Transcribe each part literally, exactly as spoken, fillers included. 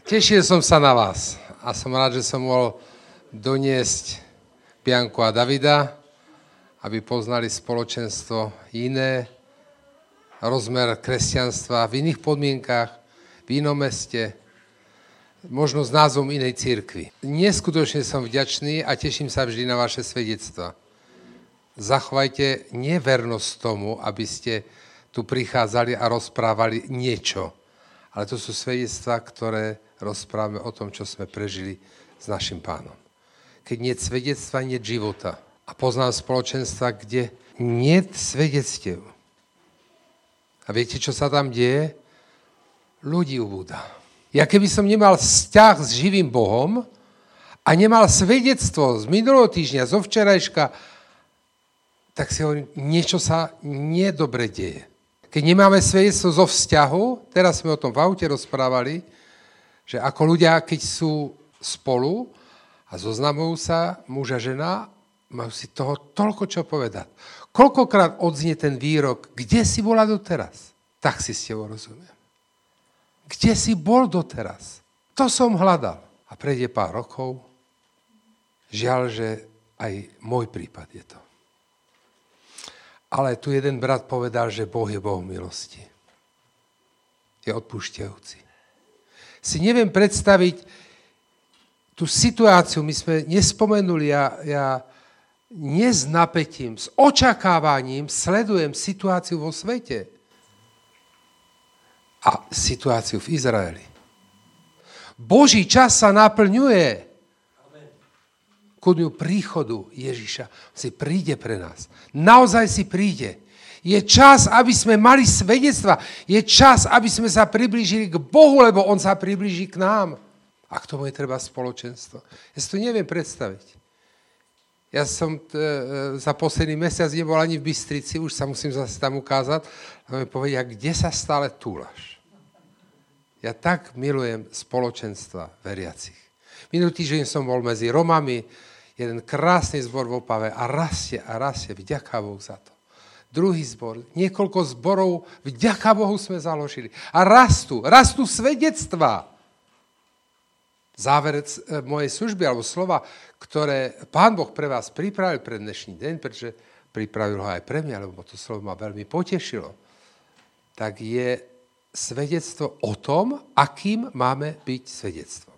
Tešil som sa na vás a som rád, že som mohol doniesť Bianku a Davida, aby poznali spoločenstvo iné, rozmer kresťanstva v iných podmienkách, v inom meste, možno s názvom inej cirkvi. Neskutočne som vďačný a teším sa vždy na vaše svedectvá. Zachovajte nevernosť tomu, aby ste tu prichádzali a rozprávali niečo. Ale to sú svedectvá, ktoré rozprávame o tom, čo sme prežili s našim Pánom. Keď nie je svedectva, nie je života. A poznám spoločenstva, kde nie je svedectiev. A viete, čo sa tam deje? Ľudí ubúda. Ja keby som nemal vzťah s živým Bohom a nemal svedectvo z minulého týždňa, zo včerajška, tak si hovorím, niečo sa nedobre deje. Keď nemáme svedectvo zo vzťahu, teraz sme o tom v aute rozprávali, že ako ľudia, keď sú spolu a zoznamujú sa, muž a žena, majú si toho toľko čo povedať. Koľkokrát odznie ten výrok, kde si bola doteraz? Tak si s tebou rozumiem. Kde si bol doteraz? To som hľadal. A prejde pár rokov. Žiaľ, že aj môj prípad je to. Ale tu jeden brat povedal, že Boh je Boh milosti. Je odpúšťajúci. Si neviem predstaviť tú situáciu, my sme nespomenuli, ja, ja nie s napätím, s očakávaním sledujem situáciu vo svete a situáciu v Izraeli. Boží čas sa naplňuje ku dňu príchodu Ježiša. Si príde pre nás. Naozaj si príde. Je čas, aby sme mali svedectva. Je čas, aby sme sa priblížili k Bohu, lebo On sa priblíži k nám. A k tomu je treba spoločenstvo. Ja si to neviem predstaviť. Ja som t- za posledný mesiac nebol ani v Bystrici, už sa musím zase tam ukázať, a mi povedia, kde sa stále túlaš. Ja tak milujem spoločenstva veriacich. Minulý týždeň som bol medzi Romami, jeden krásny zbor v Opave a rastie a rastie, vďaka Bohu za to. Druhý zbor, niekoľko zborov, vďaka Bohu sme založili. A rastú, rastú svedectvá. Záver mojej služby, alebo slova, ktoré Pán Boh pre vás pripravil pre dnešný deň, pretože pripravil ho aj pre mňa, lebo to slovo ma veľmi potešilo, tak je svedectvo o tom, akým máme byť svedectvom.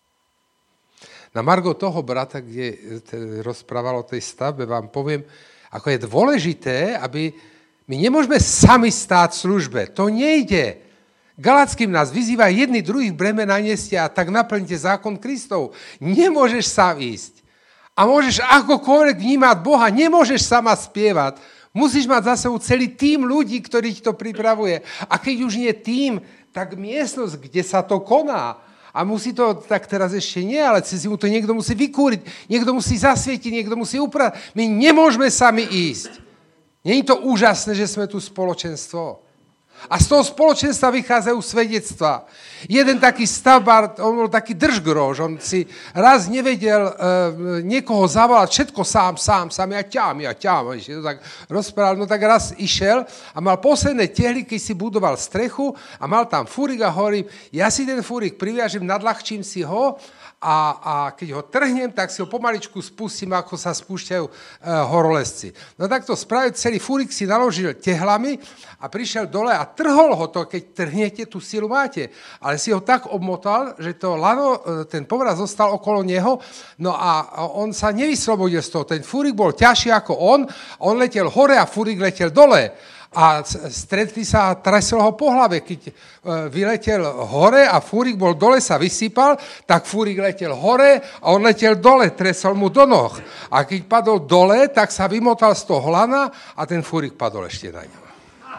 Na margo toho brata, kde rozprával o tej stavbe, vám poviem, ako je dôležité, aby my nemôžeme sami stáť v službe. To nejde. Galackým nás vyzýva jedni druhých bremena nesie a tak naplňte zákon Kristov. Nemôžeš sám ísť. A môžeš akokoľvek vnímať Boha. Nemôžeš sama spievať. Musíš mať za sebou celý tím ľudí, ktorých to pripravuje. A keď už nie tím, tak miestnosť, kde sa to koná. A musí to, tak teraz ešte nie, ale cez zimu to niekto musí vykúriť, niekto musí zasvietiť, niekto musí upratať. My nemôžeme sami ísť. Nie je to úžasné, že sme tu spoločenstvo. A z toho spoločenstva vychádzajú svedectvá. Jeden taký stavbár, on bol taký držgrož, on si raz nevedel e, niekoho zavolať, všetko sám, sám, sám, ja ťám, ja ťám. To tak rozprával, no tak raz išiel a mal posledné tehly, keď si budoval strechu a mal tam fúrik a hovorím, ja si ten fúrik priviažem, nadľahčím si ho a, a keď ho trhnem, tak si ho pomaličku spustím, ako sa spúšťajú e, horolezci. No tak to spravil, celý fúrik si naložil tehlami a prišiel dole a trhol ho to, keď trhnete, tú silu máte. Ale si ho tak obmotal, že to lano, ten povraz zostal okolo neho, no a on sa nevyslobodil z toho. Ten fúrik bol ťažší ako on, on letel hore a fúrik letel dole. A stretli sa a tresol ho po hlave. Keď vyletel hore a fúrik bol dole, sa vysypal, tak fúrik letel hore a on letel dole, tresol mu do noh. A keď padol dole, tak sa vymotal z toho lana a ten fúrik padol ešte na ňo.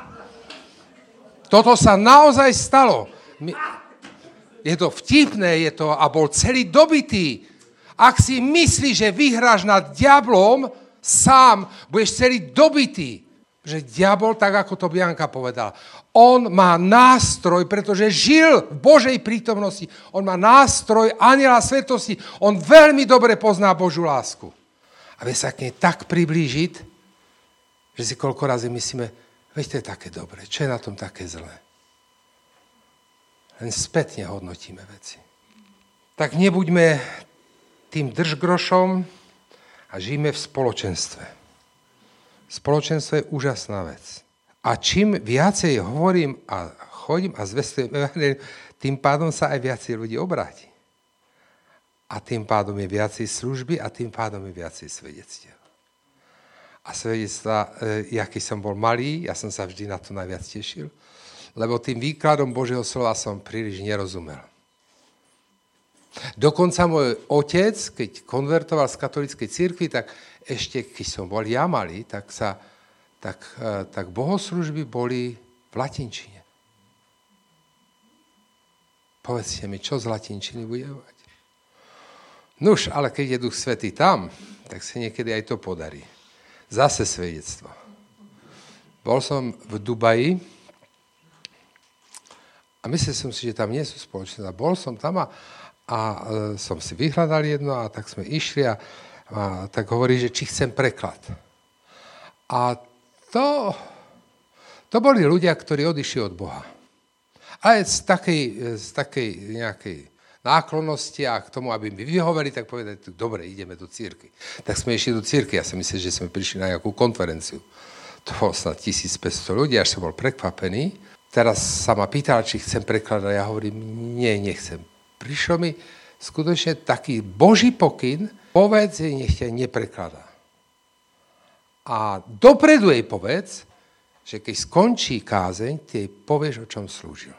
Toto sa naozaj stalo. Je to vtipné, je to, a bol celý dobitý. Ak si myslíš, že vyhráš nad diablom, sám budeš celý dobitý. Že diabol, tak ako to Bianka povedala, on má nástroj, pretože žil v Božej prítomnosti. On má nástroj anjela svetosti. On veľmi dobre pozná Božú lásku. A vie sa k nej tak priblížiť, že si koľko razy myslíme, veď to je také dobre, čo je na tom také zlé? Len spätne hodnotíme veci. tak nebuďme tým držgrošom a žijeme v spoločenstve. Spoločenstvo je úžasná vec. A čím viacej hovorím a chodím a zvestujem evanjelium, tým pádom sa aj viacej ľudí obráti. A tým pádom je viacej služby a tým pádom je viacej svedectiev. A svedectva, ja keď som bol malý, ja som sa vždy na to najviac tešil, lebo tým výkladom Božieho slova som príliš nerozumel. Dokonca môj otec, keď konvertoval z katolíckej cirkvi, tak ešte keď som bol ja malý, tak, sa, tak, tak bohoslužby boli v latinčine. Povedzte mi, čo z latinčiny bude mať? Nuž, ale keď je Duch Svätý tam, tak sa niekedy aj to podarí. Zase svedectvo. Bol som v Dubaji a myslel som si, že tam nie sú spoločné. Bol som tam a, a som si vyhľadal jedno a tak sme išli a, a tak hovorí, že či chcem preklad. A to, to boli ľudia, ktorí odišli od Boha. Ale z takej, z takej nejakej náklonnosti a k tomu, aby mi vyhoveli, tak povedali, dobre, ideme do cirkvi. Tak sme išli do cirkvi, ja som myslel, že sme prišli na nejakú konferenciu. To bolo snad tisícpäťsto ľudí, až som bol prekvapený. Teraz sa ma pýtal, či chcem prekladať, ja hovorím, nie, nechcem. Prišiel mi skutočne taký Boží pokyn, povedz jej, nech ťa neprekladá. A dopredu jej povedz, že keď skončí kázeň, ty jej povieš, o čom slúžil.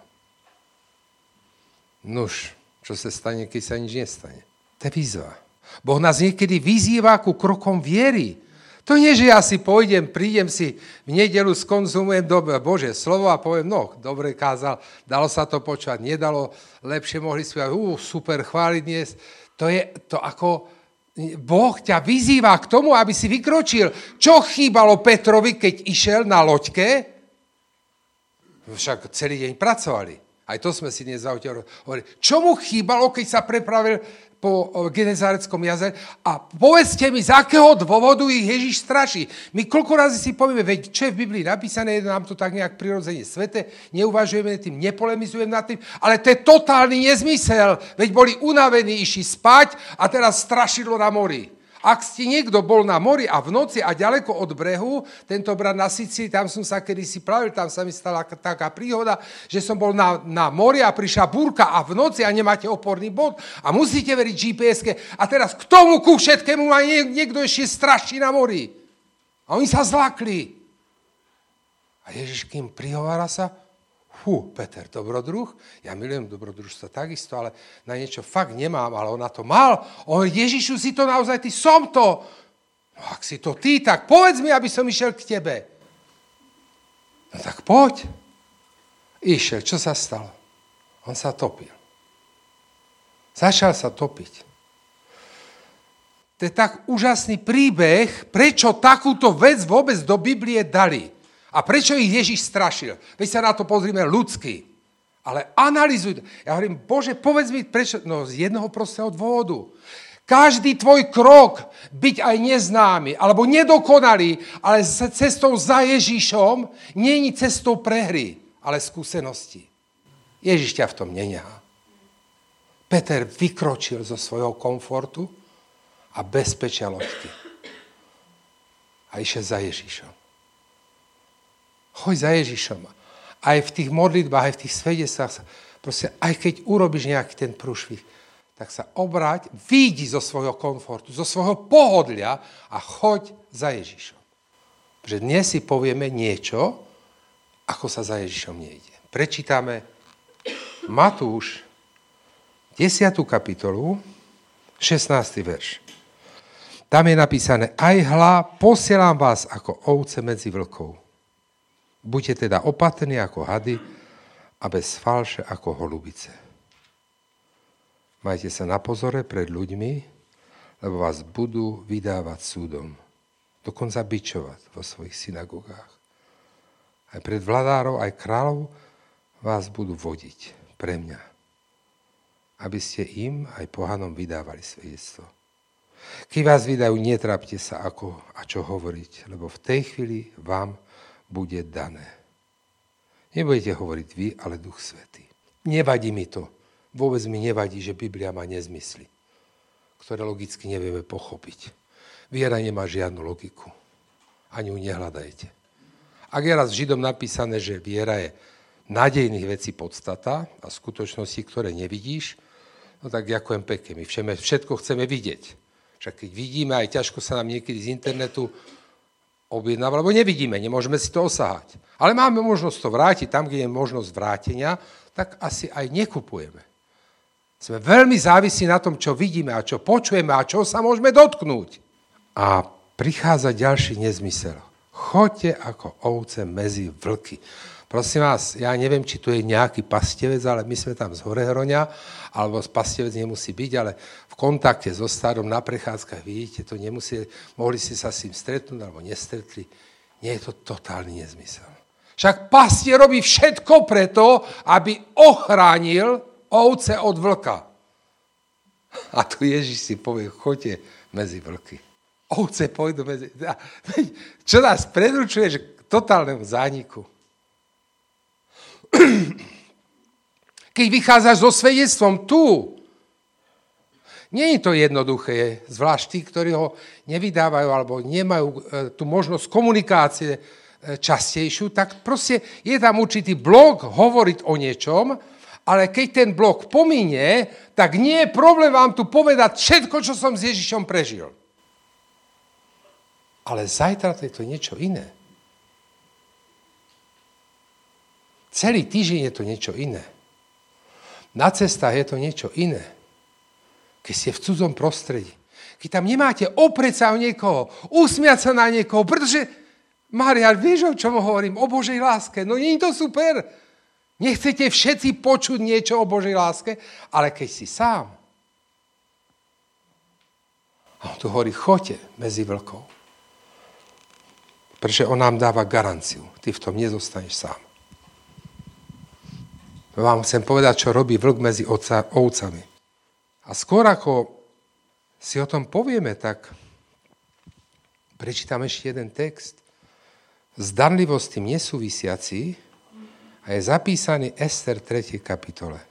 Nuž, čo sa stane, keď sa nič nestane? To je výzva. Boh nás niekedy vyzýva ku krokom viery. To nie, že ja si pôjdem, prídem si v nedeľu, skonzumujem dobre Božie slovo a poviem, no, dobre kázal, dalo sa to počať, nedalo, lepšie mohli spievať, ú, super, chváliť dnes. To je to ako, Boh ťa vyzýva k tomu, aby si vykročil. Čo chýbalo Petrovi, keď išiel na loďke? Však celý deň pracovali. Aj to sme si dnes zaujímali. Čo mu chýbalo, keď sa prepravil po Genezareckom jazere? A povedzte mi, z akého dôvodu ich Ježiš straší. My koľko razy si povieme, veď čo je v Biblii napísané, je nám to tak nejak prirodzene svete, neuvažujeme nad tým, nepolemizujeme nad tým, ale to je totálny nezmysel. Veď boli unavení, išli spať a teraz strašidlo na mori. Ak ste niekto bol na mori a v noci a ďaleko od brehu, tento brat na Sicílii, tam som sa kedysi plavil, tam sa mi stala taká príhoda, že som bol na, na mori a prišla búrka a v noci a nemáte oporný bod a musíte veriť gé pé eske a teraz k tomu ku všetkému má niekto ešte straší na mori. A oni sa zlakli. A Ježiš, kým prihovára sa, fú, Peter, dobrodruh, ja milujem dobrodružstvo takisto, ale na niečo fakt nemám, ale on na to mal. On hovorí, Ježišu, si to naozaj ty, som to. No ak si to ty, tak povedz mi, aby som išiel k tebe. No tak poď. Išiel, čo sa stalo? On sa topil. Začal sa topiť. To je tak úžasný príbeh, prečo takúto vec vôbec do Biblie dali. A prečo ich Ježiš strašil? Veď sa na to pozrime ľudsky. Ale analyzuj. Ja hovorím, Bože, povedz mi, prečo? No z jednoho prostého dôvodu. Každý tvoj krok, byť aj neznámy, alebo nedokonalý, ale cestou za Ježišom, nie je cestou prehry, ale skúsenosti. Ježiš ťa v tom nenehá. Peter vykročil zo svojho komfortu a bezpečia loďky. A išiel za Ježišom. Choď za Ježišom. Aj v tých modlitbách, aj v tých svedectvách, proste, aj keď urobíš nejaký ten prúšvih, tak sa obráť, výjdi zo svojho komfortu, zo svojho pohodlia a choď za Ježišom. Pretože dnes si povieme niečo, ako sa za Ježišom nejde. Prečítame Matúš desiatu kapitolu, šestnásty verš. Tam je napísané, aj hľa, posielam vás ako ovce medzi vlkov. Buďte teda opatrní ako hady a bez falše ako holubice. Majte sa na pozore pred ľuďmi, lebo vás budú vydávať súdom. Dokonca bičovať vo svojich synagogách. Aj pred vladárov, aj kráľov vás budú vodiť pre mňa. Aby ste im, aj pohanom, vydávali svedectvo. Keď vás vydajú, netrápte sa, ako a čo hovoriť, lebo v tej chvíli vám bude dané. Nebudete hovoriť vy, ale Duch Svätý. Nevadí mi to, Vôbec mi nevadí, že Biblia má nezmysly, ktoré logicky nevieme pochopiť. Viera nemá žiadnu logiku. Ani ju nehľadajte. Ak je raz v Židom napísané, že viera je nádejných vecí podstata a skutočnosti, ktoré nevidíš, no tak ďakujem pekne. My všetko chceme vidieť. Však keď vidíme, aj ťažko sa nám niekedy z internetu objednáva, lebo nevidíme, nemôžeme si to osahať. Ale máme možnosť to vrátiť, tam, kde je možnosť vrátenia, tak asi aj nekupujeme. Sme veľmi závislí na tom, čo vidíme a čo počujeme a čo sa môžeme dotknúť. A prichádza ďalší nezmysel. Choďte ako ovce medzi vlky. Prosím vás, ja neviem, či tu je nejaký pastevec, ale my sme tam z Horehroňa, alebo pastevec nemusí byť, ale v kontakte so starom na prechádzkach, vidíte, to nemusí, mohli ste sa s tým stretnúť, alebo nestretli. Nie je to totálny nezmysel. Však pastier robí všetko preto, aby ochránil ovce od vlka. A tu Ježiš si povie, choďte medzi vlky. Ovce pôjdu medzi... Čo nás predručuje, že k totálnemu zániku. Keď vychádzaš so svedectvom tu, nie je to jednoduché, zvlášť tí, ktorí ho nevydávajú alebo nemajú e, tú možnosť komunikácie e, častejšiu, tak proste je tam určitý blok hovoriť o niečom, ale keď ten blok pominie, tak nie je problém vám tu povedať všetko, čo som s Ježišom prežil. Ale zajtra to je to niečo iné. Celý týždeň je to niečo iné. Na cestách je to niečo iné. Keď ste v cudzom prostredí. Keď tam nemáte oprieť sa o niekoho, usmiať sa na niekoho, pretože, Marian, vieš, o čom hovorím? O Božej láske. No nie je to super. Nechcete všetci počuť niečo o Božej láske, ale keď si sám. A on tu hovorí, choďte medzi vlkov. Pretože on nám dáva garanciu. Ty v tom nezostaneš sám. Vám chcem povedať, čo robí vlk medzi ovcami. A skôr ako si o tom povieme, tak prečítam ešte jeden text. Zdanlivo s tým nesúvisiaci a je zapísaný Ester tretej kapitole.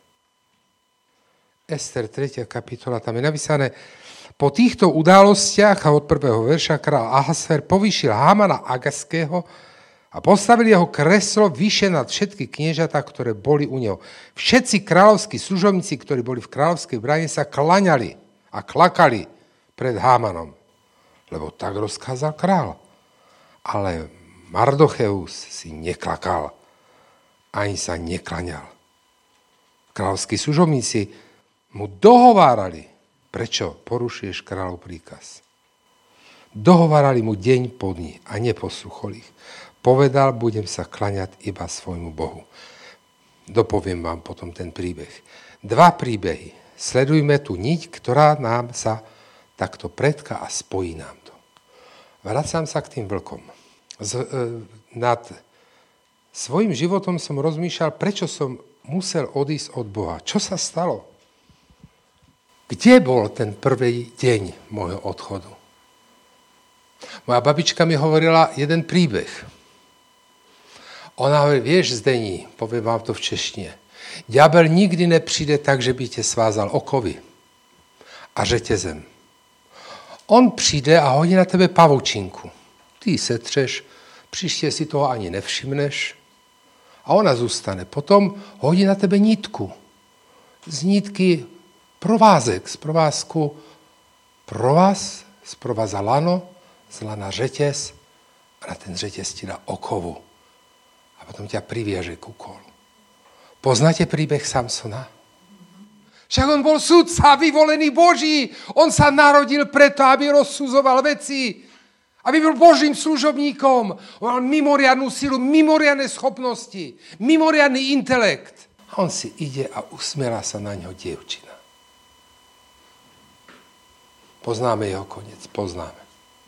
Ester tretia kapitola, tam je napísané, po týchto událostiach a od prvého verša král Ahasver povýšil Hámana Agaského a postavili jeho kreslo vyššie nad všetky kniežatá, ktoré boli u neho. Všetci kráľovskí služobníci, ktorí boli v kráľovskej bráne, sa klaňali a klakali pred Hámanom, lebo tak rozkázal král. Ale Mardocheus si neklakal, ani sa neklaňal. Kráľovskí služobníci mu dohovárali, prečo porušuješ kráľov príkaz. Dohovárali mu deň po dni a neposlúchol ich. Povedal, budem sa klaňať iba svojmu Bohu. Dopoviem vám potom ten príbeh. Dva príbehy. Sledujme tú niť, ktorá nám sa takto predká a spojí nám to. Vracám sa k tým vlkom. Z, e, nad svojím životom som rozmýšľal, prečo som musel odísť od Boha. Čo sa stalo? Kde bol ten prvý deň môjho odchodu? Moja babička mi hovorila jeden príbeh. Ona hovorí, vieš, Zdení, poviem vám to v češtine, ďabel nikdy nepřijde tak, že by tě svázal okovy a řetězem. On přijde a hodí na tebe pavučinku. Ty setřeš, příště si toho ani nevšimneš a ona zůstane. Potom hodí na tebe nitku. Z nitky provázek, z provázku provaz, z provaza lano, z lana řetěz a na ten řetěz ti dá okovu. A potom ťa priviaže ku kolu. Poznáte príbeh Samsona? Však on bol sudca, vyvolený Boží. On sa narodil preto, aby rozsudzoval veci. Aby bol Božím služobníkom. On mal mimoriadnu silu, mimoriadne schopnosti, mimoriadny intelekt. A on si ide a usmiela sa na ňo dievčina. Poznáme jeho koniec, poznáme.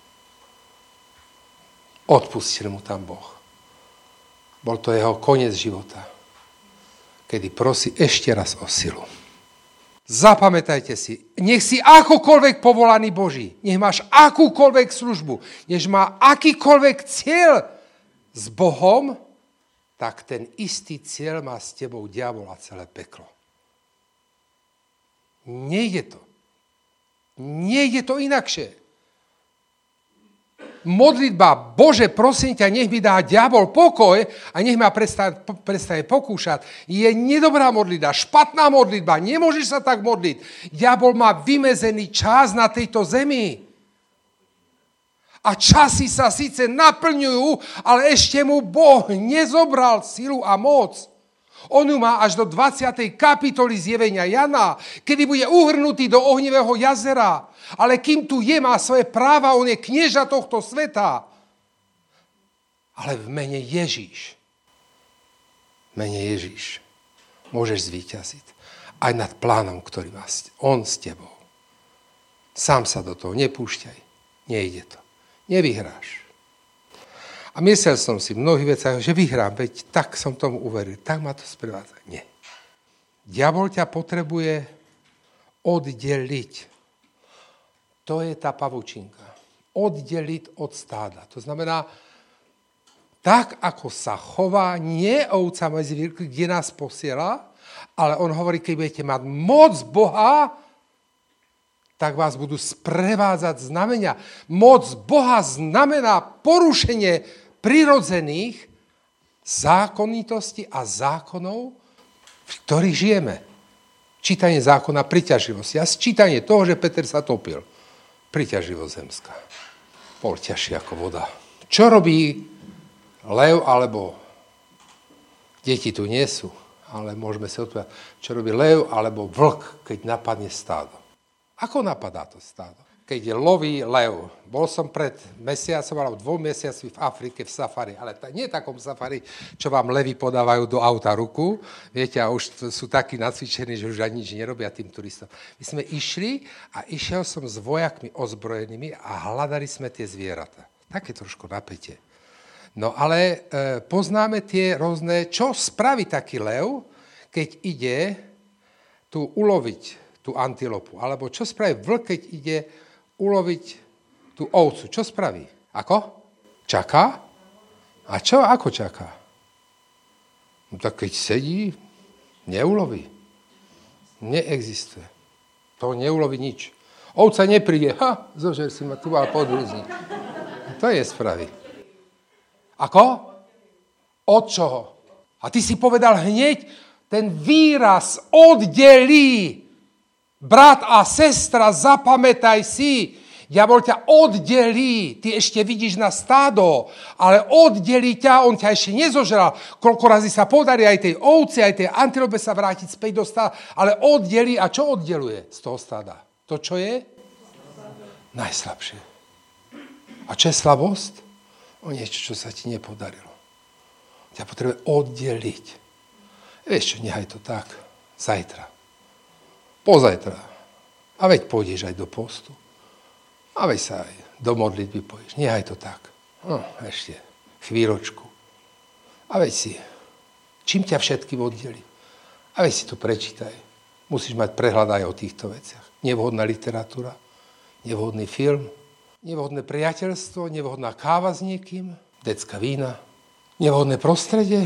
Odpustil mu tam Boh. Bol to jeho koniec života, kedy prosí ešte raz o silu. Zapamätajte si, nech si akokoľvek povolaný Boží, nech máš akúkoľvek službu, nech má akýkoľvek cieľ s Bohom, tak ten istý cieľ má s tebou diabol a celé peklo. Nejde to. Nejde to inakšie. Modlitba, Bože, prosím ťa, nech mi dá diabol pokoj a nech ma prestane, prestane pokúšať, je nedobrá modlitba, špatná modlitba, nemôžeš sa tak modliť. Diabol má vymezený čas na tejto zemi. A časy sa síce naplňujú, ale ešte mu Boh nezobral silu a moc. On ju má až do dvadsiatej kapitoly zjevenia Jana, kedy bude uhrnutý do ohnivého jazera. Ale kým tu je, má svoje práva, on je knieža tohto sveta. Ale v mene Ježíš, v mene Ježíš, môžeš zvíťaziť aj nad plánom, ktorý má on s tebou. Sám sa do toho nepúšťaj, nejde to. Nevyhráš. A myslel som si v mnohých veciach, že vyhrám, veď tak som tomu uveril, tak ma to sprevádza. Nie. Diabol ťa potrebuje oddeliť. To je tá pavučinka. Oddeliť od stáda. To znamená, tak ako sa chová, nie ovca medzi výrky, kde nás posiela, ale on hovorí, keď budete mať moc Boha, tak vás budú sprevádzať znamenia. Moc Boha znamená porušenie prirodzených zákonitostí a zákonov, v ktorých žijeme. Čítanie zákona priťaživosti a sčítanie toho, že Peter sa topil. Priťaživosť zemská. Bol ťažší ako voda. Čo robí lev, alebo deti tu nie sú, ale môžeme sa odpovedať, čo robí lev alebo vlk, keď napadne stádo. Ako napadá to stádo? Keď loví lev. Bol som pred mesiacom, alebo dvom mesiacmi v Afrike v safari, ale t- nie takom safari, čo vám levy podávajú do auta ruku. Viete, a už sú takí nacvičení, že už ani nič nerobia tým turistom. My sme išli a išiel som s vojakmi ozbrojenými a hľadali sme tie zvieratá. Také trošku napätie. No ale e, poznáme tie rôzne, čo spraví taký lev, keď ide tu uloviť tú antilopu. Alebo čo spraví vlk, keď ide uloviť tú ovcu. Čo spraví? Ako? Čaká? A čo? Ako čaká? No tak keď sedí, neuloví. Neexistuje. To neuloví nič. Ovca nepríde. Ha, zožer si ma, tu mal podrizni. To je spraví. Ako? Od čoho? A ty si povedal hneď, ten výraz oddelí. Brat a sestra, zapamätaj si, diabol ťa oddelí, ty ešte vidíš na stádo, ale oddelí ťa, on ťa ešte nezožral. Koľko razy sa podarí aj tej ovci, aj tej antilope sa vrátiť späť do stáda, ale oddelí, a čo oddeluje z toho stáda? To, čo je? Najslabšie. A čo je slabosť? O niečo, čo sa ti nepodarilo. Ťa potrebuje oddeliť. Vieš čo, nechaj to tak, zajtra. Pozajtra. A veď pôjdeš aj do postu. A veď sa aj do modlitby pôjdeš. Nechaj to tak. No, ešte chvíľočku. A veď si, čím ťa všetkým oddelí? A veď si to prečítaj. Musíš mať prehľad aj o týchto veciach. Nevhodná literatúra, nevhodný film, nevhodné priateľstvo, nevhodná káva s niekým, decka vína, nevhodné prostredie,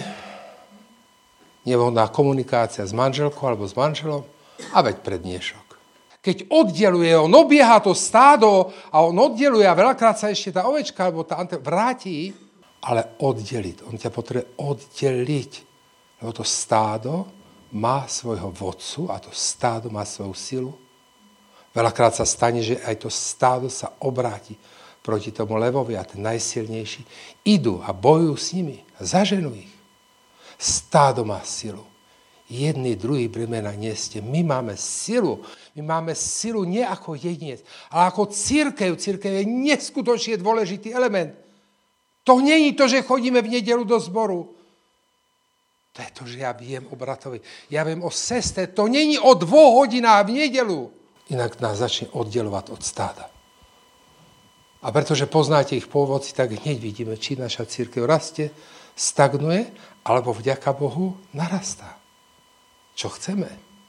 nevhodná komunikácia s manželkou alebo s manželom, a veď predniešok. Keď oddeluje, on obieha to stádo a on oddeluje a veľakrát sa ešte tá ovečka alebo tá ante vráti, ale oddeliť. On ťa potrebuje oddeliť. Lebo to stádo má svojho vodcu a to stádo má svoju silu. Veľakrát sa stane, že aj to stádo sa obráti proti tomu levovi a ten najsilnejší idú a bojujú s nimi a zaženú ich. Stádo má silu. Jedný, druhý bremena neste. My máme silu. My máme silu nie ako jedinec, ale ako cirkev. Cirkev je neskutočne dôležitý element. To nie je to, že chodíme v nedeľu do zboru. To je to, že ja viem o bratovi. Ja viem o sestre. To nie je o dvoch hodinách v nedeľu. Inak nás začne oddelovať od stáda. A pretože poznáte ich pôvodci, tak hneď vidíme, či naša cirkev rastie, stagnuje, alebo vďaka Bohu narastá. Čo chceme?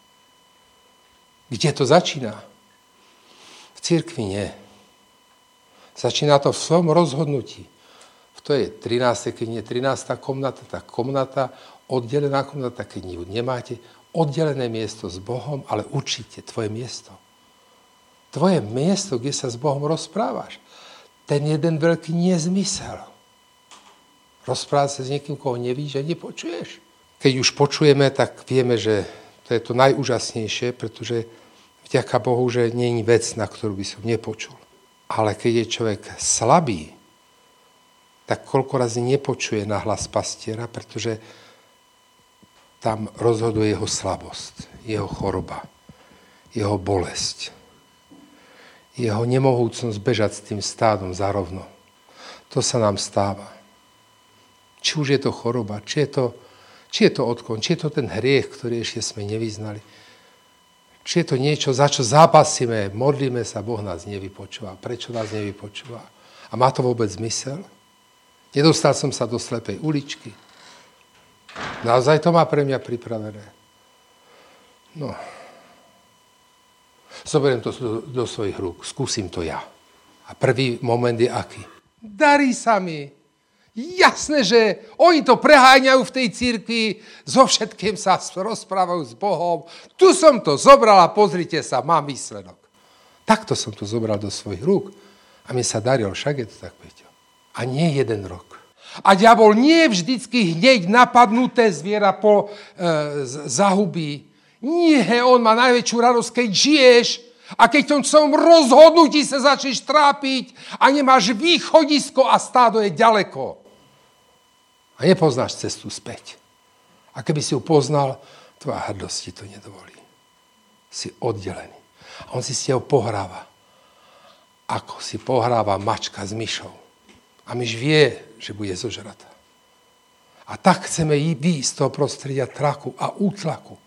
Kde to začína? V cirkvi nie. Začína to v svojom rozhodnutí. To je trinásta, keď nie trinásta komnata, tá komnata, oddelená komnata, keď ju nemáte, oddelené miesto s Bohom, ale určite tvoje miesto. Tvoje miesto, kde sa s Bohom rozprávaš. Ten jeden veľký nezmysel. Rozprávať sa s niekým, koho nevíš a nepočuješ. Keď už počujeme, tak vieme, že to je to najúžasnejšie, pretože vďaka Bohu, že nie je vec, na ktorú by som nepočul. Ale keď je človek slabý, tak koľko razy nepočuje na hlas pastiera, pretože tam rozhoduje jeho slabosť, jeho choroba, jeho bolesť, jeho nemohúcnosť bežať s tým stádom zarovno. To sa nám stáva. Či už je to choroba, či je to, či je to odklon, či je to ten hriech, ktorý ešte sme nevyznali. Či je to niečo, za čo zápasíme, modlíme sa, Boh nás nevypočúva. Prečo nás nevypočúva? A má to vôbec zmysel? Nedostal som sa do slepej uličky. Naozaj to má pre mňa pripravené. No. Zoberiem to do, do svojich rúk. Skúsim to ja. A prvý moment je aký? Darí sa mi. Jasné, že oni to preháňajú v tej cirkvi, so všetkým sa rozprávajú s Bohom. Tu som to zobral a pozrite sa, mám výsledok. Takto som to zobral do svojich rúk. A mi sa darilo, však je to tak, Peťo. A nie jeden rok. A diabol nie vždycky hneď napadnuté zviera po, e, zahubí. Nie, on má najväčšiu radosť, keď žiješ a keď v tom svojom rozhodnutí sa začneš trápiť a nemáš východisko a stádo je ďaleko. A nepoznáš cestu späť. A keby si ju poznal, tvoja hrdosť ti to nedovolí. Si oddelený. A on si s tebou pohráva. Ako si pohráva mačka s myšou. A myš vie, že bude zožratá. A tak chceme výjsť z toho prostredia traku a útlaku.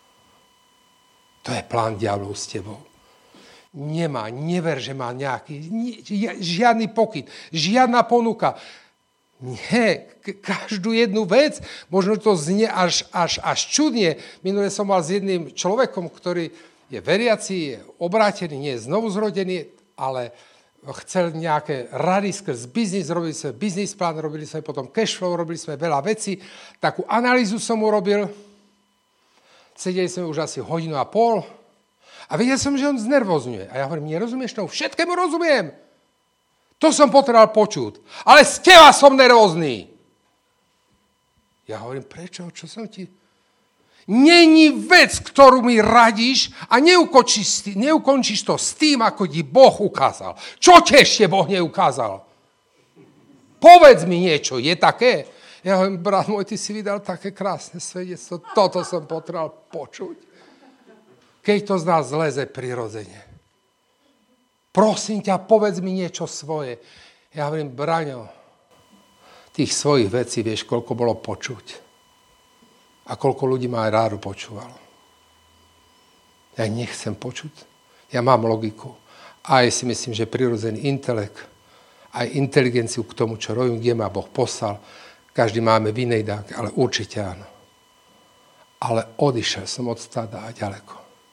To je plán diablov s tebou. Nemá, never, že má nejaký, žiadny pokyn, žiadna ponuka. Nie, každú jednu vec, možno to znie až, až, až čudne. Minule som mal s jedným človekom, ktorý je veriaci, je obrátený, nie je znovuzrodený, ale chcel nejaké rady skrz biznis, robili sme biznis plán, robili sme potom cash flow, robili sme veľa vecí. Takú analýzu som urobil. Sedeli sme už asi hodinu a pol a videl som, že on znervozňuje. A ja hovorím, nerozumieš to? Všetkému rozumiem. To som potreboval počuť. Ale z teba som nervózny. Ja hovorím, prečo? Čo som ti... Není vec, ktorú mi radíš a neukončíš, neukončíš to s tým, ako ti Boh ukázal. Čo ti ešte Boh neukázal? Povedz mi niečo, je také? Ja hovorím, brat môj, ty si vydal také krásne svedectvo. Toto som potreboval počuť. Keď to z nás zleze prirodzene. Prosím ťa, povedz mi niečo svoje. Ja hovorím, Braňo, tých svojich vecí vieš, koľko bolo počuť. A koľko ľudí ma aj rádo počúvalo. Ja nechcem počuť. Ja mám logiku. Aj si myslím, že prirodzený intelekt, aj inteligenciu k tomu, čo robím, kde ma Boh poslal. Každý máme v inej dávke, ale určite áno. Ale odišiel som od stáda a ďaleko.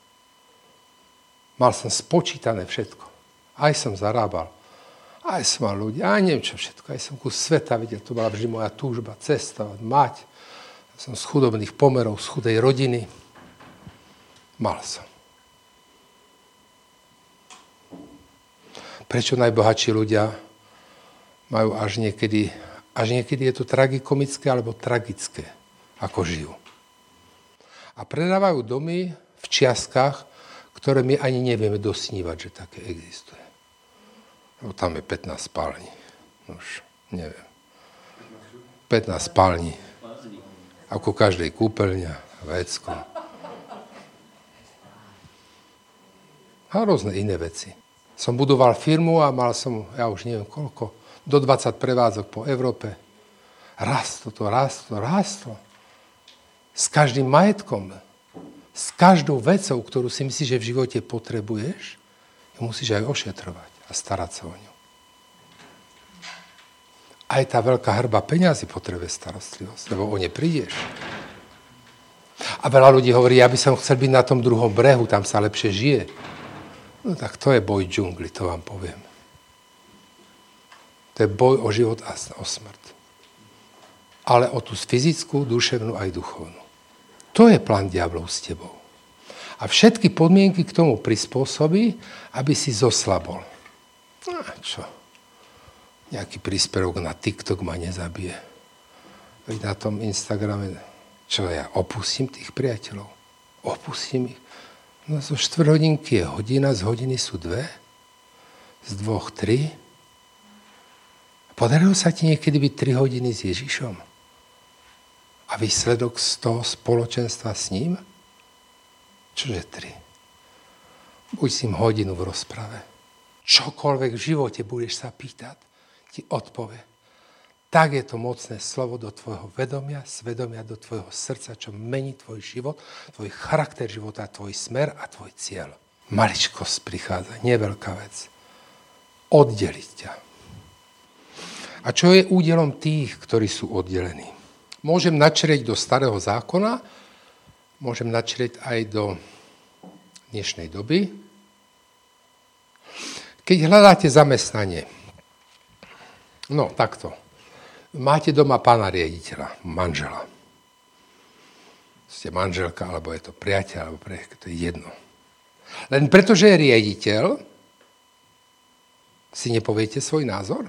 Mal som spočítané všetko. Aj som zarábal. Aj som mal ľudí. Aj neviem čo všetko. Aj som kus sveta videl. To bola vždy moja túžba. Cestovať, mať. Som z chudobných pomerov, z chudej rodiny. Mal som. Prečo najbohatší ľudia majú až niekedy, až niekedy je to tragikomické alebo tragické, ako žijú. A predávajú domy v čiastkách, ktoré my ani nevieme dosnívať, že také existuje. Lebo tam je pätnásť spální. Už neviem. pätnásť spální. Ako každej kúpeľňa, vecko. A rôzne iné veci. Som budoval firmu a mal som, ja už neviem koľko, do dvadsať prevádzok po Európe. Rastlo to, rastlo, rastlo. S každým majetkom, s každou vecou, ktorú si myslíš, že v živote potrebuješ, ju musíš aj ošetrovať a starať sa o ňu. Aj tá veľká hrba peňazí potrebuje starostlivosť, lebo o ne prídeš. A veľa ľudí hovorí, ja by som chcel byť na tom druhom brehu, tam sa lepšie žije. No tak to je boj džungli, to vám poviem. To je boj o život a o smrť. Ale o tú fyzickú, duševnú aj duchovnú. To je plán diablov s tebou. A všetky podmienky k tomu prispôsobí, aby si zoslabol. A čo? Nejaký príspevok na TikTok ma nezabije. Veď na tom Instagrame, čo ja opustím tých priateľov? Opustím ich? No zo štvrťhodinky je hodina, z hodiny sú dve, z dvoch tri. Podarilo sa ti niekedy byť tri hodiny s Ježišom? A výsledok z toho spoločenstva s ním? Čože tri? Buď s ním hodinu v rozprave. Čokoľvek v živote budeš sa pýtať, ti odpovie. Tak je to mocné slovo do tvojho vedomia, svedomia, do tvojho srdca, čo mení tvoj život, tvoj charakter života, tvoj smer a tvoj cieľ. Maličkosť prichádza, nie veľká vec. Oddeliť ťa. A čo je údelom tých, ktorí sú oddelení? Môžem načrieť do starého zákona, môžem načrieť aj do dnešnej doby. Keď hľadáte zamestnanie, no takto, máte doma pána riaditeľa, manžela. Ste manželka, alebo je to priateľ, alebo pre, to je jedno. Len pretože je riaditeľ, si nepoviete svoj názor?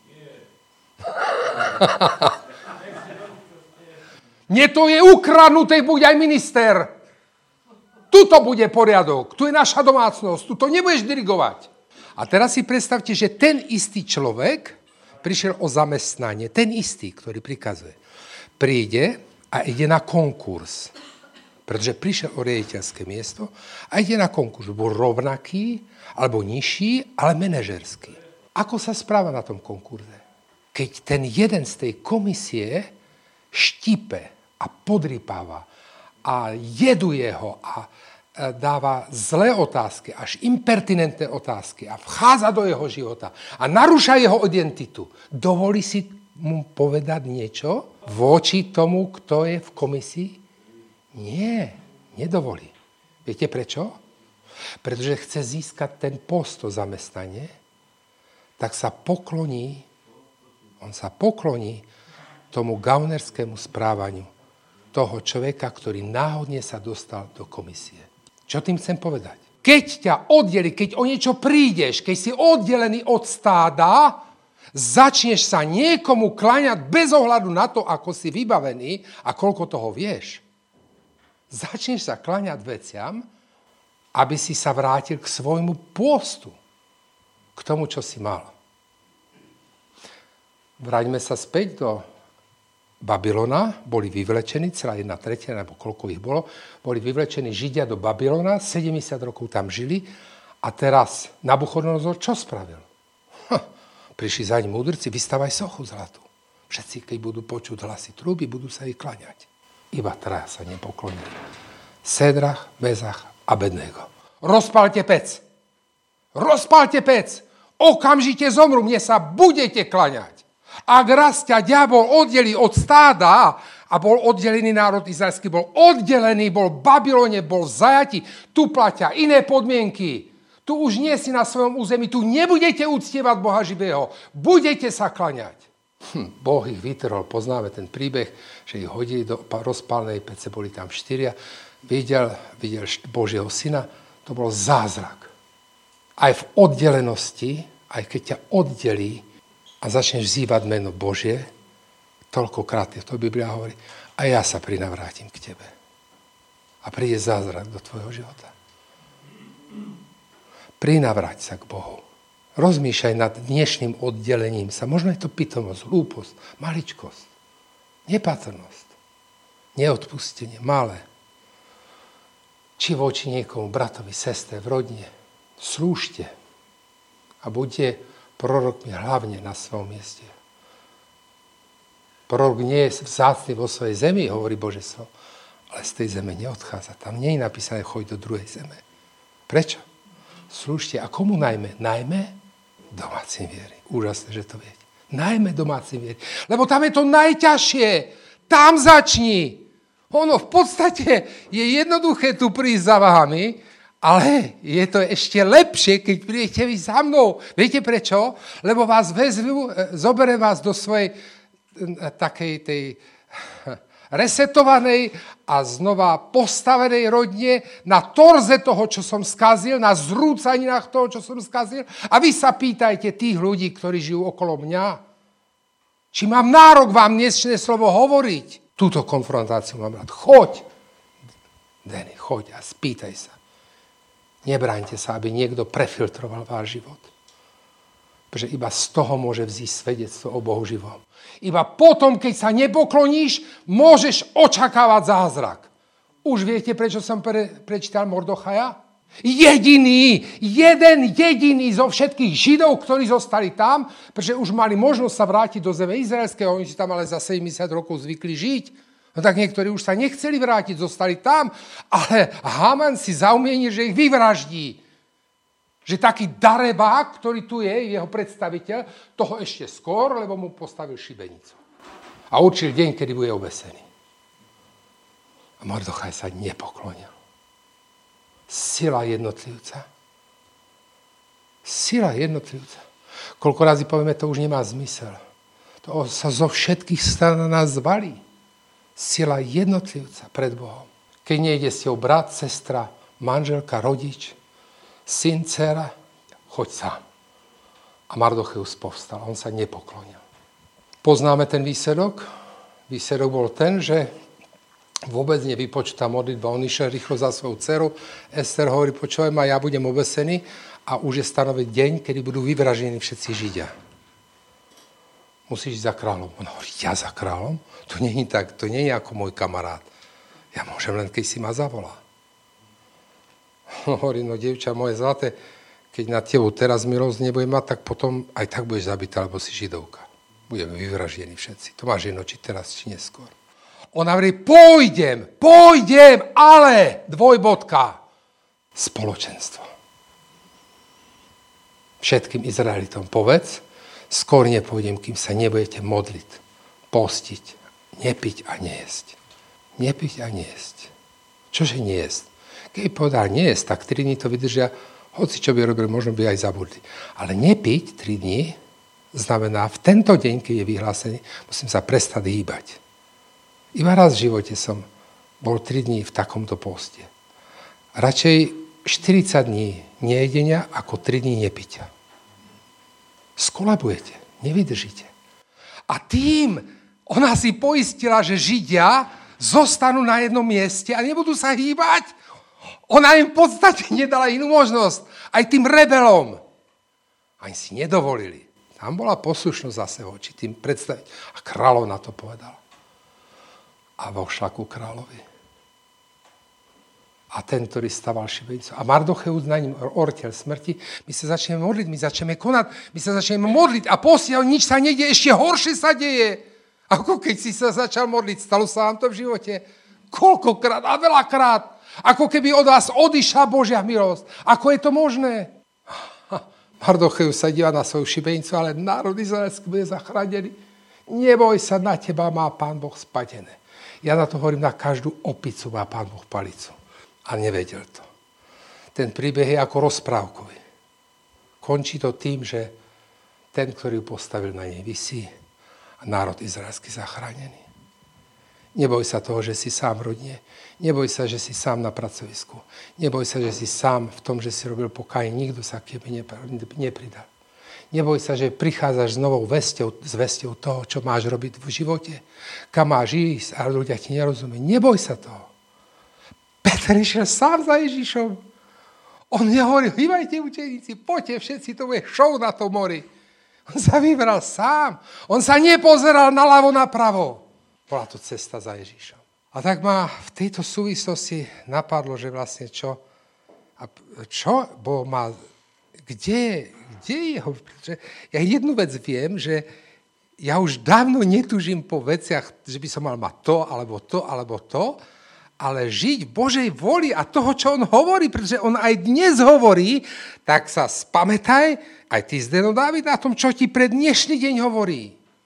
Nie, to je ukradnuté, buď aj minister. Tuto bude poriadok, tu je naša domácnosť, tu to nebudeš dirigovať. A teraz si predstavte, že ten istý človek prišiel o zamestnanie, ten istý, ktorý prikazuje. Príde a ide na konkurs, pretože prišiel o riaditeľské miesto a ide na konkurs. Bol rovnaký, alebo nižší, ale manažerský. Ako sa správa na tom konkurze? Keď ten jeden z tej komisie štípe a podrýpáva a jeduje ho a dáva zlé otázky, až impertinentné otázky a vchádza do jeho života a narúša jeho identitu. Dovolí si mu povedať niečo voči tomu, kto je v komisii? Nie, nedovolí. Viete prečo? Pretože chce získať ten post, to zamestnanie, tak sa pokloní, on sa pokloní tomu gaunerskému správaniu toho človeka, ktorý náhodne sa dostal do komisie. Čo tým chcem povedať? Keď ťa oddeli, keď o niečo prídeš, keď si oddelený od stáda, začneš sa niekomu kláňať bez ohľadu na to, ako si vybavený a koľko toho vieš. Začneš sa kláňať veciam, aby si sa vrátil k svojmu pôstu, k tomu, čo si mal. Vráťme sa späť do Babylona, boli vyvlečení, celá jedna tretia, alebo koľko ich bolo, boli vyvlečení Židia do Babylona, sedemdesiat rokov tam žili a teraz Nabuchodonozor čo spravil? Ha, prišli za ním múdrci, vystavaj sochu zlatú. Všetci, keď budú počuť hlasy trúby, budú sa ich klaňať. Iba traja sa nepoklonili. Sedrach, Mezach a Abednego. Rozpalte pec! Rozpalte pec! Okamžite zomru, mne sa budete klaňať. Ak raz ťa diabol oddelí od stáda a bol oddelený národ izraelský, bol oddelený, bol v Babylone, bol v zajati, tu platia iné podmienky. Tu už nie si na svojom území, tu nebudete uctievať Boha živého, budete sa klaňať. Hm, Boh ich vytrhol, poznáme ten príbeh, že ich hodili do rozpálnej pece, boli tam štyria, videl, videl Božieho syna, to bol zázrak. Aj v oddelenosti, aj keď ťa oddelí, a začneš vzývať meno Božie, toľkokrát je to Biblia hovorí, a ja sa prinavrátim k tebe. A príde zázrak do tvojho života. Prinavráť sa k Bohu. Rozmýšľaj nad dnešným oddelením sa. Možno je to pitomosť, hlúposť, maličkosť, nepatrnosť, neodpustenie, malé. Či voči niekomu, bratovi, sestre, v rodine. Slúžte a buďte prorokmi hlavne na svojom mieste. Prorok nie je vzácny vo svojej zemi, hovorí Božie slovo, ale z tej zeme neodchádza. Tam nie je napísané, choď do druhej zeme. Prečo? Slúžte. A komu najmä? Najmä domácim viery. Úžasné, že to viete. Najmä domácim viery. Lebo tam je to najťažšie. Tam začni. Ono v podstate je jednoduché tu prísť za vami, ale je to ešte lepšie, keď prídete vy za mnou. Viete prečo? Lebo vás vezmu, zobere vás do svojej takej tej resetovanej a znova postavenej rodine na torze toho, čo som skazil, na zrúcaninách toho, čo som skazil. A vy sa pýtajte tých ľudí, ktorí žijú okolo mňa, či mám nárok vám dnešné slovo hovoriť. Túto konfrontáciu mám rád. Choď, Denny, choď a spýtaj sa. Nebráňte sa, aby niekto prefiltroval váš život. Pretože iba z toho môže vzísť svedectvo o Bohu živom. Iba potom, keď sa nepokloníš, môžeš očakávať zázrak. Už viete, prečo som pre, prečítal Mordochaja? Jediný, jeden jediný zo všetkých Židov, ktorí zostali tam, pretože už mali možnosť sa vrátiť do zeme izraelského, oni si tam ale za sedemdesiat rokov zvykli žiť. No tak niektorí už sa nechceli vrátiť, zostali tam, ale Haman si zaumienil, že ich vyvraždí. Že taký darebák, ktorý tu je, jeho predstaviteľ, toho ešte skôr, lebo mu postavil šibenicu. A určil deň, kedy bude obesený. A Mordochaj sa nepoklonil. Sila jednotlivca. Sila jednotlivca. Koľko razy povieme, to už nemá zmysel. To sa zo všetkých stran na nás zvalí. Sila jednotlivca pred Bohom. Keď nejde s ňou brat, sestra, manželka, rodič, syn, dcera, choď sám. A Mardocheus povstal, on sa nepoklonil. Poznáme ten výsledok? Výsledok bol ten, že vôbec nevypočutá modlitba. On išiel rýchlo za svojou dcerou. Ester hovorí, počúvaj ma, ja budem obesený a už je stanovený deň, kedy budú vyvraždení všetci Židia. Musíš ísť za kráľom. On hovorí, ja za kráľom? To nie je tak, to nie je ako môj kamarát. Ja môžem len, keď si ma zavolá. Hovorí, no dievča moje zlaté, keď na tebou teraz milosť nebude mať, tak potom aj tak budeš zabitá, lebo si Židovka. Budeme vyvraždení všetci. To máš jedno, či teraz, či neskôr. On hovorí, pôjdem, pôjdem, ale dvojbodka. Spoločenstvo. Všetkým Izraelitom povedz, skôr nepôjdem, kým sa nebudete modliť, postiť, nepiť a nejesť. Nepiť a nejesť. Čože nejesť? Keď povedal nejesť, tak tri dní to vydržia, hoci čo by robili, možno by aj zabudli. Ale nepiť tri dní znamená, v tento deň, keď je vyhlásený, musím sa prestať hýbať. Iba raz v živote som bol tri dní v takomto poste. Radšej štyridsať dní nejedenia ako tri dní nepitia. Skolabujete, nevydržíte. A tým ona si poistila, že Židia zostanú na jednom mieste a nebudú sa hýbať. Ona im v podstate nedala inú možnosť. Aj tým rebelom. Ani si nedovolili. Tam bola poslušnosť zase voči tým predstaviť. A kráľov na to povedal. A vošla ku kráľovi. A ten, ktorý staval šibenicu. A Mardocheus na ním ortel smrti. My sa začneme modliť, my začneme konať, my sa začneme modliť a posiaľ nič sa nedie, ešte horšie sa deje. Ako keď si sa začal modliť, stalo sa vám to v živote? Koľkokrát a veľakrát. Ako keby od vás odišla Božia milosť. Ako je to možné? Mardocheus sa díva na svoju šibenicu, ale národ izraelský bude zachránený. Neboj sa, na teba má Pán Boh spadené. Ja na to hovorím, na každú opicu má Pán Boh palicu. A nevedel to. Ten príbeh je ako rozprávkový. Končí to tým, že ten, ktorý ju postavil, na nej visí a národ izraelský zachránený. Neboj sa toho, že si sám v rodine. Neboj sa, že si sám na pracovisku. Neboj sa, že si sám v tom, že si robil pokánie. Nikto sa k tebe nepridal. Neboj sa, že prichádzaš s novou vesťou, s vesťou toho, čo máš robiť v živote. Kam máš ísť a ľudia ti nerozumie. Neboj sa toho. Peter išiel sám za Ježišom. On nehovoril, hýbajte učeníci, poďte všetci, to bude show na tom mori. On sa vybral sám. On sa nepozeral naľavo, napravo. Bola to cesta za Ježišom. A tak ma v tejto súvislosti napadlo, že vlastne čo, a čo Boh má, kde, kde je jeho, pretože ja jednu vec viem, že ja už dávno netúžim po veciach, že by som mal mať to, alebo to, alebo to, ale žiť v Božej voli a toho, čo on hovorí, pretože on aj dnes hovorí, tak sa spamätaj, aj ty, Zdeno Dávid, na tom, čo ti pred dnešný deň hovorí.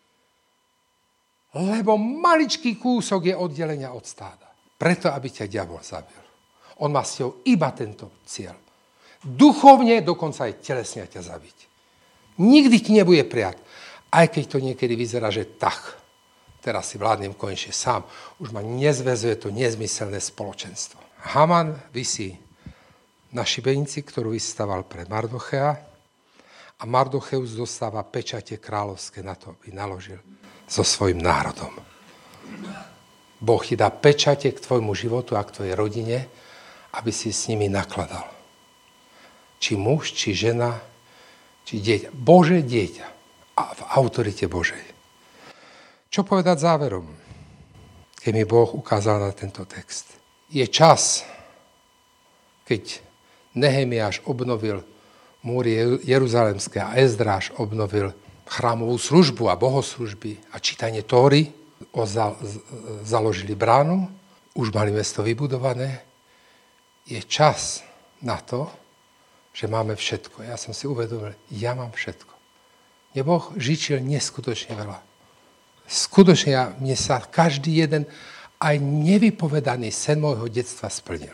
Lebo maličký kúsok je oddelenia od stáda. Preto, aby ťa diabol zabil. On má s ňou iba tento cieľ. Duchovne, dokonca aj telesne ťa zabiť. Nikdy ti nebude prijať. Aj keď to niekedy vyzerá, že tak. teraz si vládnem konečne sám. Už ma nezväzuje to nezmyselné spoločenstvo. Haman visí na šibenici, ktorú vystával pre Mardochea a Mardocheus dostáva pečate kráľovské na to, aby naložil so svojím národom. Boh ti dá pečate k tvojmu životu a k tvojej rodine, aby si s nimi nakladal. Či muž, či žena, či dieťa. Bože dieťa a v autorite Božej. Čo povedať záverom, keď mi Boh ukázal na tento text? Je čas, keď Nehemiáš obnovil múry Jeruzalemské a Ezdráš obnovil chrámovú službu a bohoslužby a čítanie Tóry, založili bránu, už mali mesto vybudované. Je čas na to, že máme všetko. Ja som si uvedomil, ja mám všetko. Mne Boh žičil neskutočne veľa. Skutočne ja, mne sa každý jeden aj nevypovedaný sen môjho detstva splnil.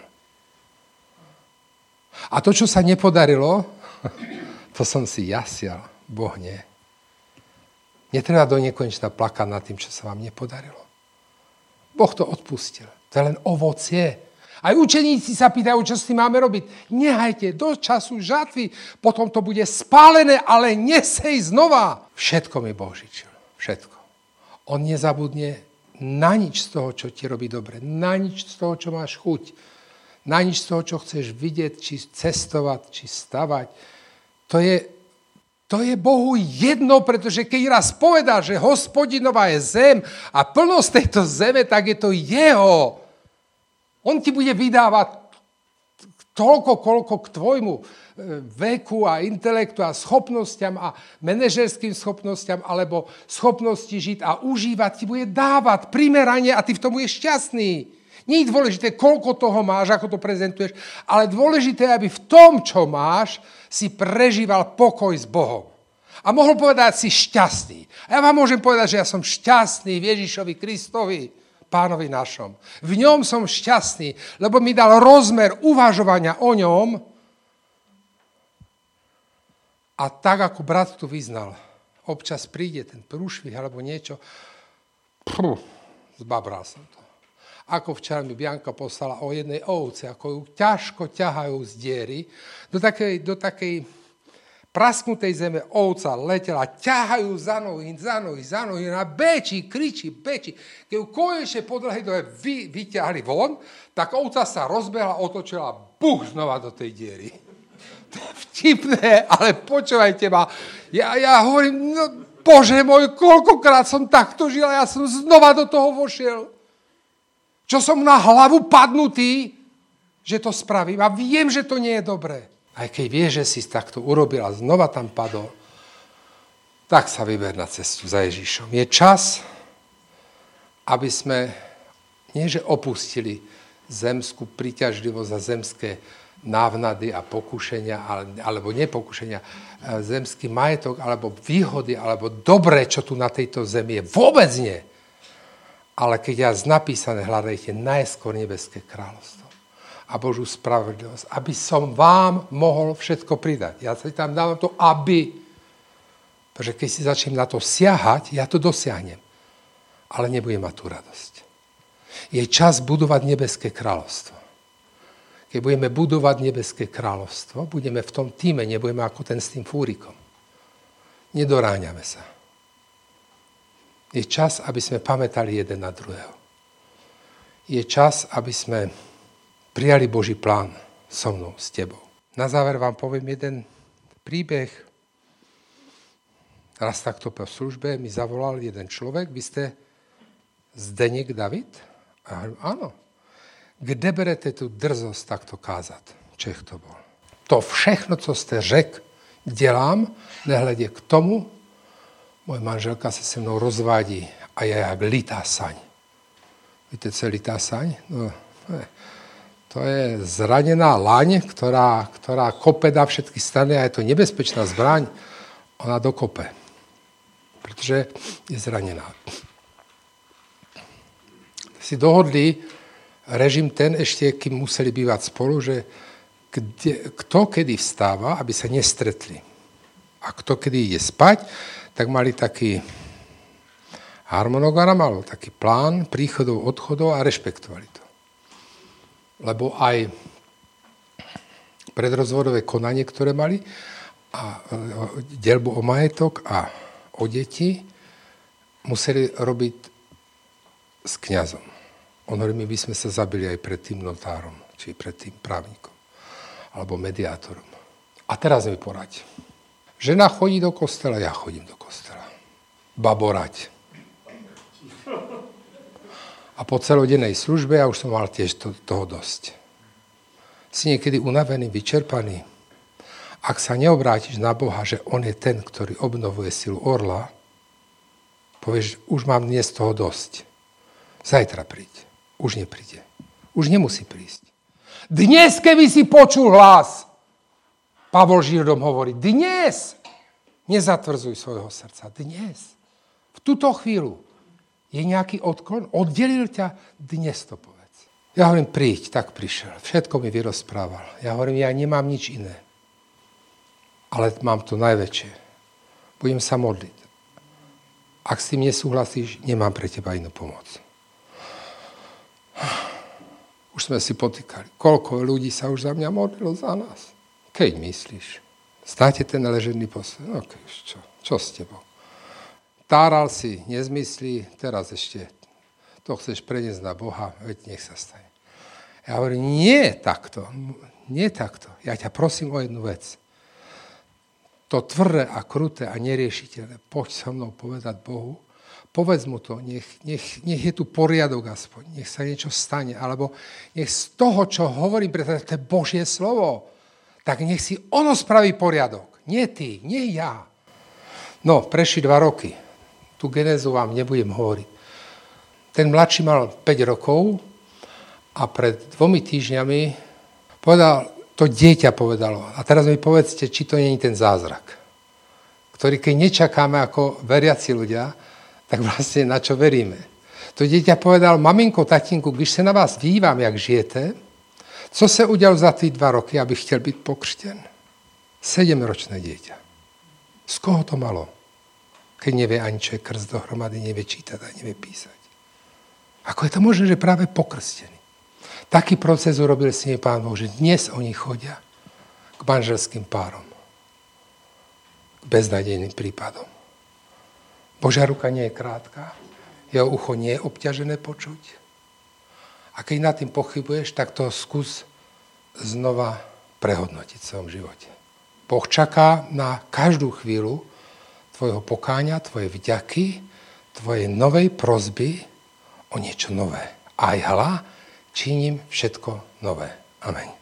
A to, čo sa nepodarilo, to som si jasial. Boh nie. Netreba do nekonečna plakať nad tým, čo sa vám nepodarilo. Boh to odpustil. To je len ovocie. Aj učeníci sa pýtajú, čo s tým máme robiť. Nehajte do času žatvy, potom to bude spálené, ale nesej znova. Všetko mi Boh žičil. Všetko. On nezabudne na nič z toho, čo ti robí dobre. Na nič z toho, čo máš chuť. Na nič z toho, čo chceš vidieť, či cestovať, či stavať. To je, to je Bohu jedno, pretože keď raz povedal, že Hospodinová je zem a plnosť tejto zeme, tak je to jeho. On ti bude vydávať toľko, koľko k tvojmu veku a intelektu a schopnostiam a manažerským schopnostiam alebo schopnosti žiť a užívať ti bude dávať primerane a ty v tom budeš šťastný. Nie je dôležité, koľko toho máš, ako to prezentuješ, ale dôležité je, aby v tom, čo máš, si prežíval pokoj s Bohom. A mohol povedať si šťastný. A ja vám môžem povedať, že ja som šťastný v Ježišovi Kristovi, Pánovi našom. V ňom som šťastný, lebo mi dal rozmer uvažovania o ňom a tak, ako brat tu vyznal, občas príde ten prúšvih alebo niečo, pru, zbabral som to. Ako včera mi Bianka poslala o jednej ovce, ako ju ťažko ťahajú z diery, do takej, do takej prasknutej zeme ovca letela, ťahajú za nohy, za nohy, za nohy, ona bečí, kričí, bečí. Keď ju konečne po dlhej dobe vy, vyťahli von, tak ovca sa rozbehla, otočila, buch, znova do tej diery. To je vtipné, ale počúvajte ma, ja, ja hovorím, no, Bože môj, koľkokrát som takto žil a ja som znova do toho vošiel. Čo som na hlavu padnutý, že to spravím a viem, že to nie je dobré. Aj keď vieš, že si takto urobil a znova tam padol, tak sa vyber na cestu za Ježišom. Je čas, aby sme nie že opustili zemskú príťažlivosť a zemské návnady a pokušenia, alebo nepokušenia, zemský majetok, alebo výhody, alebo dobré, čo tu na tejto zemi je. Vôbec nie. Ale keď ja z napísané hľadajte najskôr nebeské kráľovstvo a Božú spravodlivosť, aby som vám mohol všetko pridať. Ja si tam dávam to, aby. Pretože keď si začnem na to siahať, ja to dosiahnem. Ale nebudem mať tú radosť. Je čas budovať nebeské kráľovstvo. Keď budeme budovať nebeské kráľovstvo, budeme v tom týme, nebudeme ako ten s tým fúrikom. Nedoráňame sa. Je čas, aby sme pamätali jeden na druhého. Je čas, aby sme prijali Boží plán so mnou, s tebou. Na záver vám poviem jeden príbeh. Raz takto po službe mi zavolal jeden človek. Vy ste Zdeněk David? A hovorím, áno. Kde berete tu drzosť takto kázať? Čech to bol. To všechno, co ste řek, dělám, nehledě k tomu, moje manželka sa se mnou rozvádí a je jak litá saň. Víte, co je litá saň? No, ne. To je zranená laň, ktorá, ktorá kope na všetky strany a je to nebezpečná zbraň. Ona dokope, pretože je zranená. Si dohodli režim ten ešte, kým museli bývať spolu, že kde, kto kedy vstáva, aby sa nestretli. A kto kedy ide spať, tak mali taký Harmonogram mal taký plán príchodov, odchodov a rešpektovali to. Lebo aj predrozvodové konanie, ktoré mali, a deľbu o majetok a o deti, museli robiť s kňazom. On hovorí, my by sme sa zabili aj pred tým notárom, či pred tým právnikom, alebo mediátorom. A teraz mi poraď. Žena chodí do kostela, ja chodím do kostela. Baborať. A po celodennej službe ja už som mal tiež to, toho dosť. Si niekedy unavený, vyčerpaný. Ak sa neobrátiš na Boha, že on je ten, ktorý obnovuje silu orla, povieš, už mám dnes toho dosť. Zajtra príď. Už nepríde. Už nemusí prísť. Dnes, keby si počul hlas, Pavol Židom hovorí, dnes nezatvrdzuj svojho srdca. Dnes. V túto chvíľu je nejaký odklon, oddelil ťa, dnes to povedz. Ja hovorím, príď, tak prišiel. Všetko mi vyrozprával. Ja hovorím, ja nemám nič iné. Ale mám to najväčšie. Budem sa modliť. Ak s tým nesúhlasíš, nemám pre teba inú pomoc. Už sme si potýkali. Koľko ľudí sa už za mňa modlilo za nás? Keď myslíš? Státe ten ležený posled? No, keď, čo? Čo s tebou? Táral si, nezmyslí, teraz ešte to chceš preniesť na Boha, veď nech sa stane. Ja hovorím, nie takto, nie takto. Ja ťa prosím o jednu vec. To tvrdé a kruté a neriešiteľné, poď so mnou povedať Bohu, povedz mu to, nech, nech, nech je tu poriadok aspoň, nech sa niečo stane, alebo nech z toho, čo hovorím, pretože to je Božie slovo, tak nech si ono spraví poriadok. Nie ty, nie ja. No, prešli dva roky. Tú genézu vám nebudem hovoriť. Ten mladší mal päť rokov a pred dvomi týždňami povedal, to dieťa povedalo, a teraz mi povedzte, či to nie je ten zázrak, ktorý keď nečakáme ako veriaci ľudia, tak vlastne na čo veríme. To dieťa povedal, maminko, tatínku, když se na vás dívám, jak žijete, co se udělal za ty dva roky, aby chtěl být pokřtěn? Sedemročné dieťa. Z koho to malo? Keď nevie ani čo je krst dohromady, nevie čítať a nevie písať. Ako je to možné, že práve pokrstený? Taký proces urobil s nimi Pán Boh, že dnes oni chodia k manželským párom. K beznádejným prípadom. Božia ruka nie je krátka, jeho ucho nie je obťažené počuť. A keď nad tým pochybuješ, tak to skús znova prehodnotiť v svojom živote. Boh čaká na každú chvíľu tvojho pokáňa, tvojej vďaky, tvojej novej prosby o niečo nové. Aj hľa, činím všetko nové. Amen.